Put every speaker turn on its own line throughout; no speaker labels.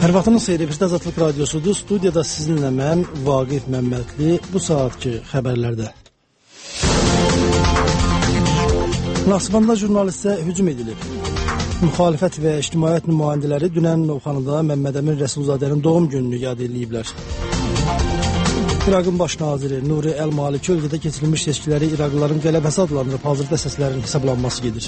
Hər vaxtınız xeyir, efirdə Azadlıq Radiosudur. Studiyada sizinlə mən, Vaqif Məmmədli, bu saatki xəbərlərdə. Naxçıvanda jurnalistə hücum edilib. Müxalifət və ictimaiyyət nümayəndələri dünən Novxanıda Məmməd Əmin Rəsulzadənin doğum gününü yad ediliblər. İraqın baş naziri Nuri Əl-Maliki ölkədə keçirilmiş seçkiləri İraqlıların qələbəsi adlandırıb, hazırda səslərin hesablanması gedir.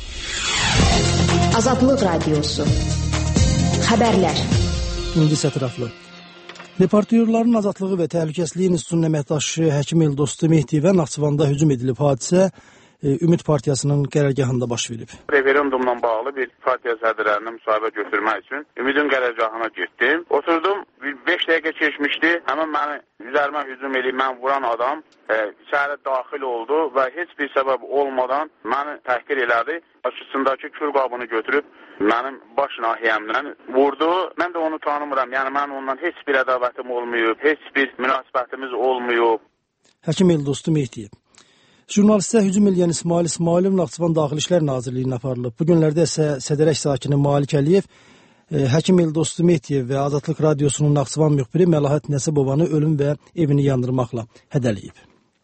Azadlıq Radiosu. Xəbərlər. İndi
ətraflı. Reportyorların azadlığı və təhlükəsizliyi institutunun əməkdaşı həkim Eldostu Mehdiyevə Naxçıvanda hücum edilib. Hadisə Ümid Partiyasının qərargahında baş verib.
Referendumla bağlı bir partiya sədrlərinə müsahibə götürmək üçün Ümidin qərargahına getdim. Oturdum, 5 dəqiqə keçmişdi. Həmin məni üzərimə hücum edib, mən vuran adam içəri daxil oldu və heç bir səbəb olmadan məni təhqir elədi. Başçısındakı kül qabını götürüb mənim baş nahiyəmdən vurdu. Mən də onu tanımıram. Yəni mən ondan heç bir ədavətim olmayıb, heç bir münasibətimiz olmayıb.
Həkim Eldostu Mehdiyev. Jurnalistə hücum edən İsmail İsmailov Naxçıvan Daxili İşlər Nazirliyinə aparılıb. Bu günlərdə isə Sədərək sakini Malik Əliyev, həkim Eldostu Mehdiyev və Azadlıq Radiosunun Naxçıvan müxbiri Məlahət Nəsibovanı ölüm və evini yandırmaqla hədələyib.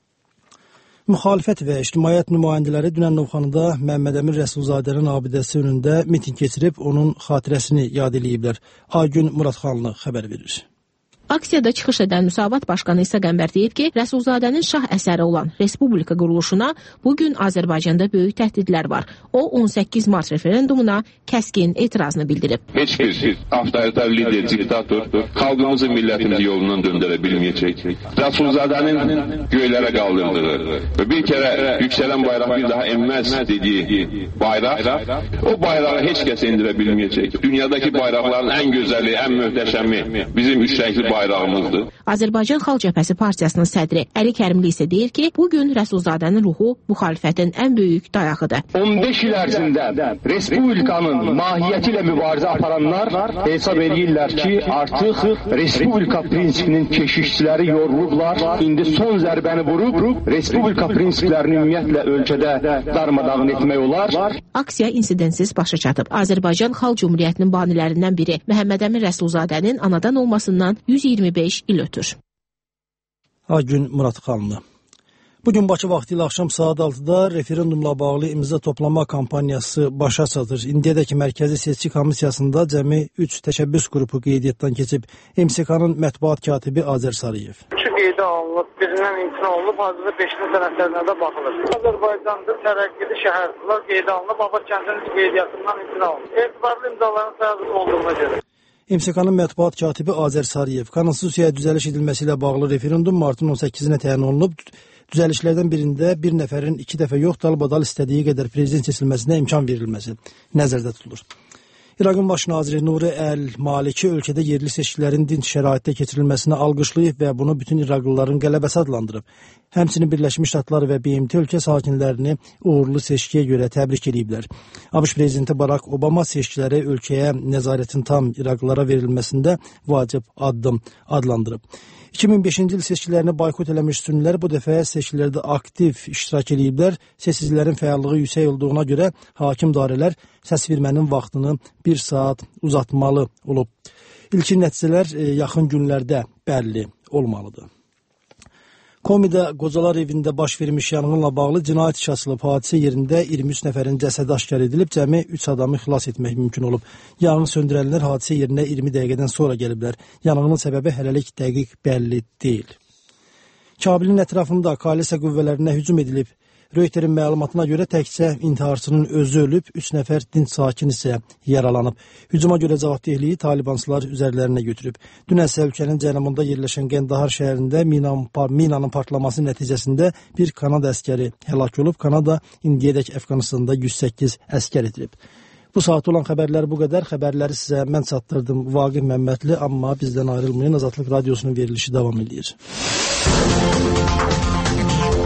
Müxalifət və ictimaiyyət nümayəndələri dünən Novxanıda Məmməd Əmin Rəsulzadənin abidəsi önündə miting keçirib, onun xatirəsini yad eləyiblər. Aygün Muradxanlı xəbər verir.
Aksiyada çıxış edən Müsavat Başqanı İsa Qəmbər deyib ki, Rəsulzadənin şah əsəri olan Respublika quruluşuna bugün Azərbaycanda böyük təhdidlər var. O, 18 mart referendumuna kəskin etirazını bildirib.
Heç bir avtoritar lider, diktator xalqımızı, millətimizi yolundan döndürə bilməyəcək. Rəsulzadənin göylərə qaldırdığı və bir kərə yüksələn bayraq bir daha enməz dediyi bayraq, o bayrağı heç kəs endirə bilməyəcək. Dünyadakı bayraqların ən gözəli, ən möhtəşəmi bizim üç rəngli bayrağımızdır.
Azərbaycan Xalq Cəbhəsi Partiyasının sədri Əli Kərimli isə deyir ki, bugün Rəsulzadənin ruhu müxalifətin ən böyük dayağıdır.
15 il ərzində Respublikanın mahiyyəti ilə mübarizə aparanlar hesab edirlər ki, artıq Respublika prinsipinin keşişçiləri yorulublar. İndi son zərbəni vurub Respublika prinsiplərini ümumiyyətlə ölkədə darmadağın etmək olar.
Aksiya insidentsiz başa çatıb. Azərbaycan Xalq Cümhuriyyətinin banilərindən biri Məhəmməd Əmin Rəsulzadənin anadan olmasından 125 il ötür.
Aygün Muradxanlı. Bugün Bakı vaxtı ilə axşam saat 6-da referendumla bağlı imza toplama kampaniyası başa çatır. İndiyədəki Mərkəzi Seçki Komissiyasında cəmi 3 təşəbbüs qrupu qeydiyyatdan keçib. MSK-nın mətbuat katibi Azər Sarıyev.
Qeydə alınıb, birindən imtina olunub, hazırda 5-ci sənədlərinə də baxılır. Azərbaycanda tərəqqili şəhərlər qeydə alınıb, Abad kəndinin qeydiyyatından imtina olunub. Etibarlı imzaların sayısı olduğuna görə.
MSK-nın mətbuat katibi Azər Sarıyev, konstitusiyaya düzəliş edilməsi ilə bağlı referendum martın 18-nə təyin olunub. Düzəlişlərdən birində bir nəfərin 2 dəfə yox, dalbadal istədiyi qədər prezident seçilməsinə imkan verilməsi nəzərdə tutulur. İraqın baş naziri Nuri Əl-Maliki ölkədə yerli seçkilərin dinç şəraitdə keçirilməsinə alqışlayıb və bunu bütün İraqlıların qələbəsi adlandırıb. Həmçinin Birləşmiş Ştatlar və BMT ölkə sakinlərini uğurlu seçkiyə görə təbrik ediblər. ABŞ prezidenti Barack Obama seçkiləri ölkəyə nəzarətin tam İraqlılara verilməsində vacib addım adlandırıb. 2005-ci il seçkilərini boykot eləmiş sünnilər bu dəfə seçkilərdə aktiv iştirak ediblər. Seçicilərin fəallığı yüksək olduğuna görə hakim dairələr səs vermənin vaxtını 1 saat uzatmalı olub. İlkin nəticələr yaxın günlərdə bəlli olmalıdır. Komidə Qocalar evində baş vermiş yanğınla bağlı cinayət işi açılıb. Hadisə yerində 23 nəfərin cəsədi aşkar edilib, cəmi 3 adamı xilas etmək mümkün olub. Yanğın söndürənlər hadisə yerinə 20 dəqiqədən sonra gəliblər. Yanğının səbəbi hələlik dəqiq bəlli deyil. Kabilin ətrafında koalisiya qüvvələrinə hücum edilib. Röyterin məlumatına görə təkcə intiharçının özü ölüb, 3 nəfər dinc sakin isə yaralanıb. Hücuma görə cavabdehliyi talibansılar üzərlərinə götürüb. Dünən isə ölkənin cənubunda yerləşən Qəndahar şəhərində minanın partlaması nəticəsində bir Kanada əskəri həlak olub. Kanada indiyədək Əfqanistanda 108 əskər itirib. Bu saat olan xəbərlər bu qədər. Xəbərləri sizə mən çatdırdım, Vaqif Məmmədli, amma bizdən ayrılmayın. Azadlıq Radiosunun verilişi davam edir.